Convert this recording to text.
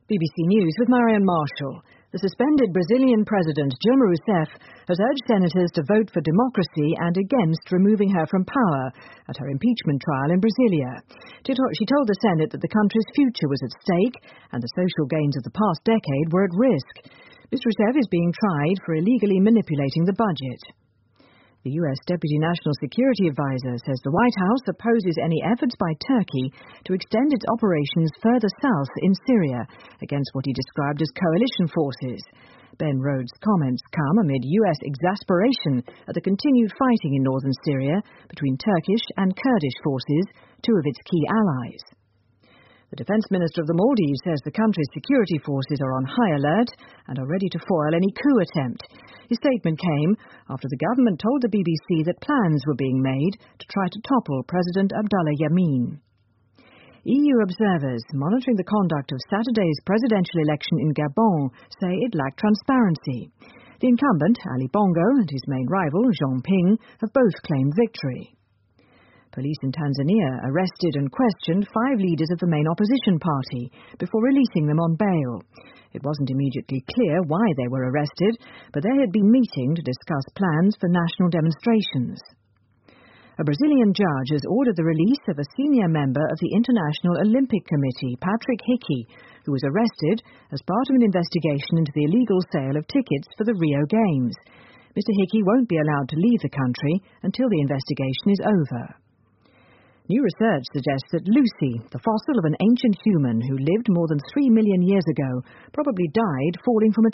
BBC News with Marianne Marshall. The suspended Brazilian president Dilma Rousseff has urged senators to vote for democracy and against removing her from power at her impeachment trial in Brasilia. She told the Senate that the country's future was at stake and the social gains of the past decade were at risk. Ms. Rousseff is being tried for illegally manipulating the budget. The U.S. Deputy National Security Advisor says the White House opposes any efforts by Turkey to extend its operations further south in Syria against what he described as coalition forces. Ben Rhodes' comments come amid U.S. exasperation at the continued fighting in northern Syria between Turkish and Kurdish forces, two of its key allies. The Defence Minister of the Maldives says the country's security forces are on high alert and are ready to foil any coup attempt. His statement came after the government told the BBC that plans were being made to try to topple President Abdullah Yameen. EU observers monitoring the conduct of Saturday's presidential election in Gabon say it lacked transparency. The incumbent, Ali Bongo, and his main rival, Jean Ping, have both claimed victory. Police in Tanzania arrested and questioned 5 leaders of the main opposition party before releasing them on bail. It wasn't immediately clear why they were arrested, but they had been meeting to discuss plans for national demonstrations. A Brazilian judge has ordered the release of a senior member of the International Olympic Committee, Patrick Hickey, who was arrested as part of an investigation into the illegal sale of tickets for the Rio Games. Mr. Hickey won't be allowed to leave the country until the investigation is over. New research suggests that Lucy, the fossil of an ancient human who lived more than 3 million years ago, probably died falling from a